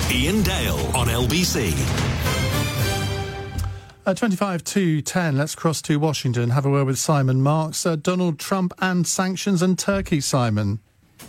Ian Dale on LBC. 25 to 10, let's cross to Washington, have a word with Simon Marks. Donald Trump and sanctions and Turkey, Simon.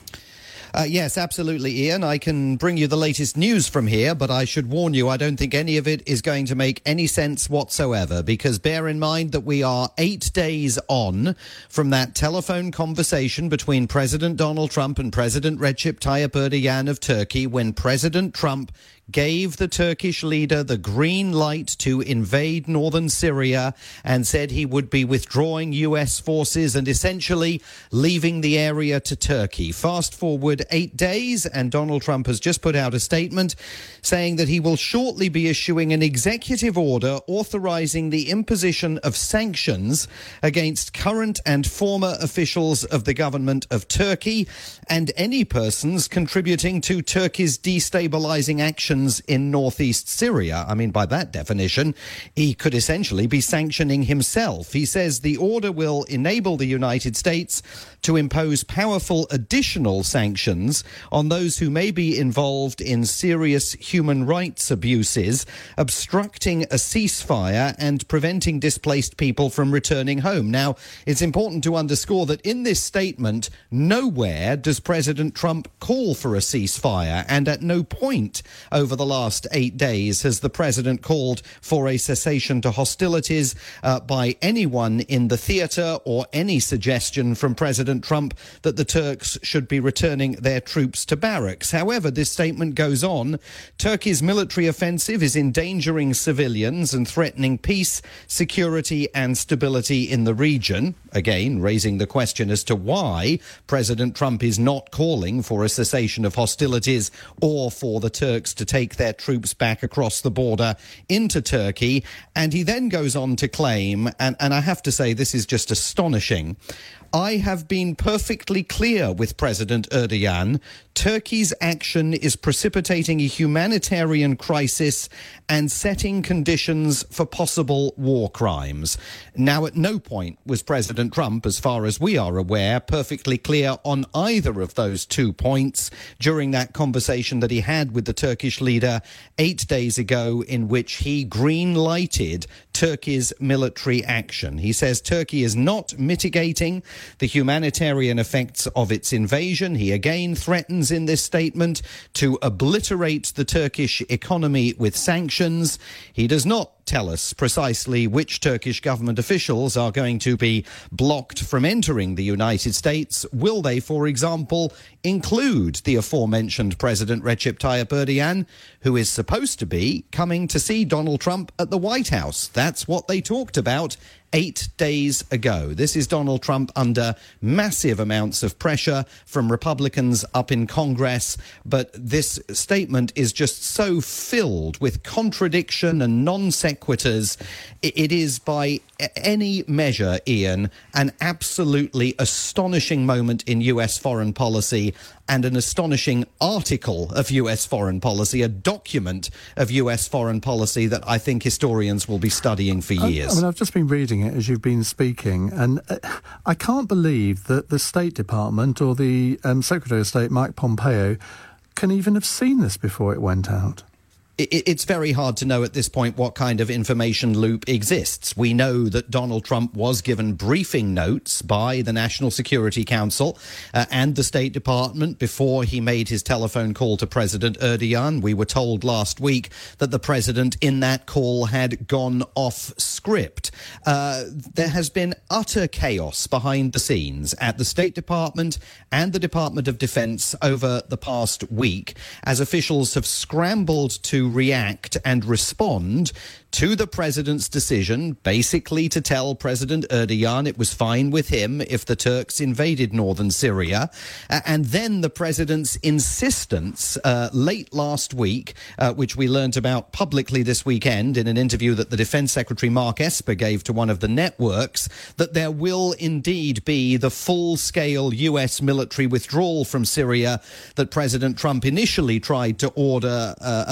Yes, absolutely, Ian. I can bring you the latest news from here, but I should warn you, I don't think any of it is going to make any sense whatsoever, because bear in mind that we are 8 days on from that telephone conversation between President Donald Trump and President Recep Tayyip Erdogan of Turkey, when President Trump gave the Turkish leader the green light to invade northern Syria and said he would be withdrawing U.S. forces and essentially leaving the area to Turkey. Fast forward 8 days, and Donald Trump has just put out a statement saying that he will shortly be issuing an executive order authorizing the imposition of sanctions against current and former officials of the government of Turkey and any persons contributing to Turkey's destabilizing actions in northeast Syria. I mean, by that definition, he could essentially be sanctioning himself. He says the order will enable the United States to impose powerful additional sanctions on those who may be involved in serious human rights abuses, obstructing a ceasefire and preventing displaced people from returning home. Now, it's important to underscore that in this statement, nowhere does President Trump call for a ceasefire, and at no point over the last 8 days has the president called for a cessation to hostilities by anyone in the theatre, or any suggestion from President Trump that the Turks should be returning their troops to barracks. However, this statement goes on. Turkey's military offensive is endangering civilians and threatening peace, security and stability in the region. Again, raising the question as to why President Trump is not calling for a cessation of hostilities or for the Turks to take their troops back across the border into Turkey. And he then goes on to claim, and I have to say this is just astonishing, I have been perfectly clear with President Erdogan. Turkey's action is precipitating a humanitarian crisis and setting conditions for possible war crimes. Now, at no point was President Trump, as far as we are aware, perfectly clear on either of those 2 points during that conversation that he had with the Turkish leader 8 days ago, in which he green-lighted Turkey's military action. He says Turkey is not mitigating the humanitarian effects of its invasion. He again threatens in this statement to obliterate the Turkish economy with sanctions. He does not tell us precisely which Turkish government officials are going to be blocked from entering the United States. Will they, for example, include the aforementioned President Recep Tayyip Erdogan, who is supposed to be coming to see Donald Trump at the White House? That's what they talked about 8 days ago. This is Donald Trump under massive amounts of pressure from Republicans up in Congress, but this statement is just so filled with contradiction and non sequiturs. It is, by any measure, Ian, an absolutely astonishing moment in US foreign policy, and an astonishing article of US foreign policy, a document of US foreign policy that I think historians will be studying for years. I mean, I've just been reading it as you've been speaking, and I can't believe that the State Department or the Secretary of State, Mike Pompeo, can even have seen this before it went out. It's very hard to know at this point what kind of information loop exists. We know that Donald Trump was given briefing notes by the National Security Council and the State Department before he made his telephone call to President Erdogan. We were told last week that the president in that call had gone off script. There has been utter chaos behind the scenes at the State Department and the Department of Defense over the past week, as officials have scrambled to react and respond to the president's decision, basically to tell President Erdogan it was fine with him if the Turks invaded northern Syria. And then the president's insistence late last week, which we learnt about publicly this weekend in an interview that the Defense Secretary Mark Esper gave to one of the networks, that there will indeed be the full-scale US military withdrawal from Syria that President Trump initially tried to order about 2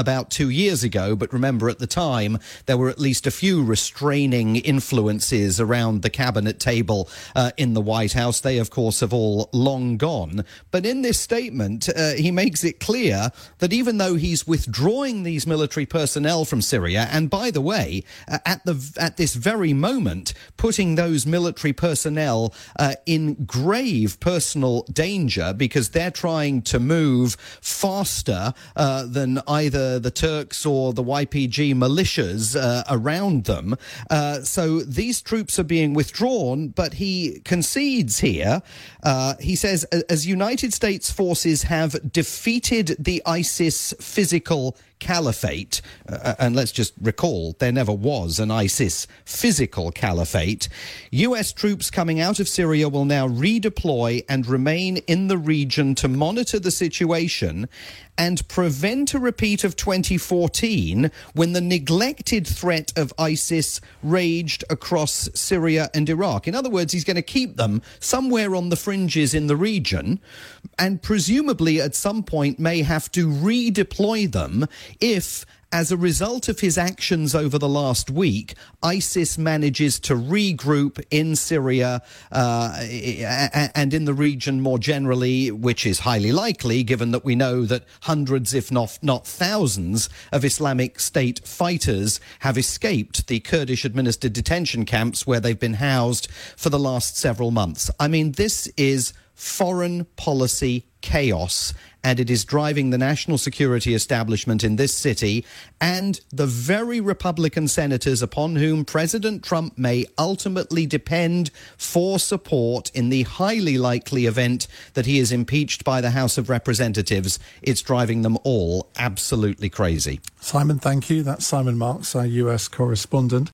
2 years ago, but remember at the time there were at least a few restraining influences around the cabinet table in the White House. They, of course, have all long gone. But in this statement, he makes it clear that even though he's withdrawing these military personnel from Syria, and by the way, at this very moment, putting those military personnel in grave personal danger because they're trying to move faster than either the Turks or the YPG militias around them. So these troops are being withdrawn, but he concedes here. He says, as United States forces have defeated the ISIS physical caliphate, and let's just recall, there never was an ISIS physical caliphate, US troops coming out of Syria will now redeploy and remain in the region to monitor the situation and prevent a repeat of 2014 when the neglected threat of ISIS raged across Syria and Iraq. In other words, he's going to keep them somewhere on the fringes in the region and presumably at some point may have to redeploy them if, as a result of his actions over the last week, ISIS manages to regroup in Syria and in the region more generally, which is highly likely given that we know that hundreds, if not thousands, of Islamic State fighters have escaped the Kurdish-administered detention camps where they've been housed for the last several months. I mean, this is foreign policy chaos, and it is driving the national security establishment in this city and the very Republican senators upon whom President Trump may ultimately depend for support in the highly likely event that he is impeached by the House of Representatives. It's driving them all absolutely crazy. Simon, thank you. That's Simon Marks, our US correspondent.